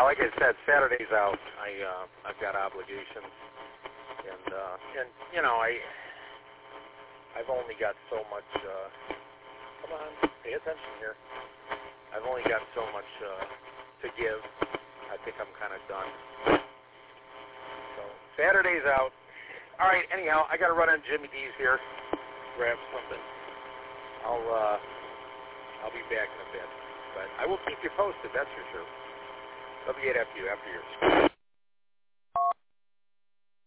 Yeah, like I said, Saturday's out. I've got obligations, and you know, I've only got so much. Come on, pay attention here. I've only got so much to give. I think I'm kind of done. So Saturday's out. All right. Anyhow, I got to run on Jimmy D's here. Grab something. I'll be back in a bit, but I will keep you posted. That's for sure. W8FU after yours.